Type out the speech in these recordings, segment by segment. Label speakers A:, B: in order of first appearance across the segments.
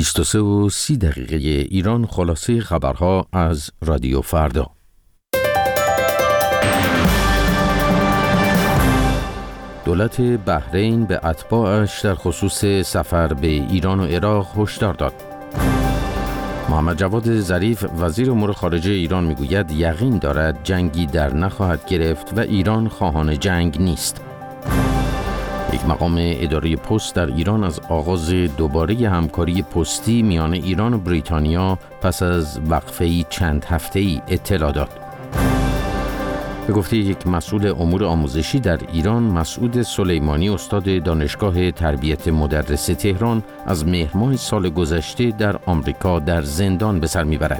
A: 23:30 ایران. خلاصه خبرها از رادیو فردا. دولت بحرین به اتباعش در خصوص سفر به ایران و عراق هشدار داد. محمد جواد ظریف وزیر امور خارجه ایران میگوید یقین دارد جنگی در نخواهد گرفت و ایران خواهان جنگ نیست. یک مقام اداره پست در ایران از آغاز دوباره همکاری پستی میان ایران و بریتانیا پس از وقفه‌ای چند هفته‌ای اطلاع داد. به گفته یک مسئول امور آموزشی در ایران، مسعود سلیمانی استاد دانشگاه تربیت مدرس تهران از مهر ماه سال گذشته در آمریکا در زندان به سر میبرد.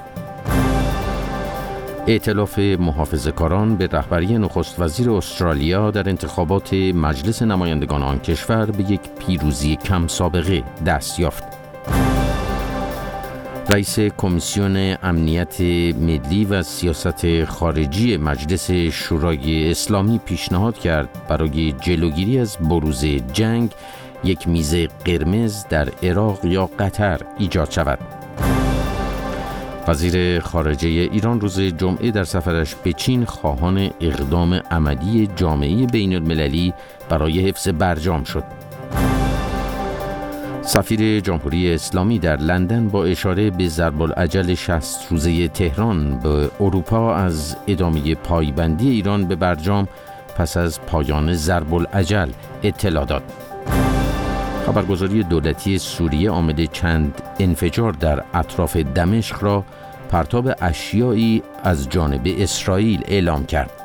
A: ائتلاف محافظه‌کاران به رهبری نخست وزیر استرالیا در انتخابات مجلس نمایندگان آن کشور به یک پیروزی کم سابقه دست یافت. رئیس کمیسیون امنیت ملی و سیاست خارجی مجلس شورای اسلامی پیشنهاد کرد برای جلوگیری از بروز جنگ یک میز قرمز در عراق یا قطر ایجاد شود. وزیر خارجه ایران روز جمعه در سفرش به چین خواهان اقدام عملی جامعه بین المللی برای حفظ برجام شد. سفیر جمهوری اسلامی در لندن با اشاره به ضرب العجل 60 روزه تهران به اروپا از ادامه پایبندی ایران به برجام پس از پایان ضرب العجل اطلاع داد. خبرگزاری دولتی سوریه عامل چند انفجار در اطراف دمشق را پرتاب اشیایی از جانب اسرائیل اعلام کرد.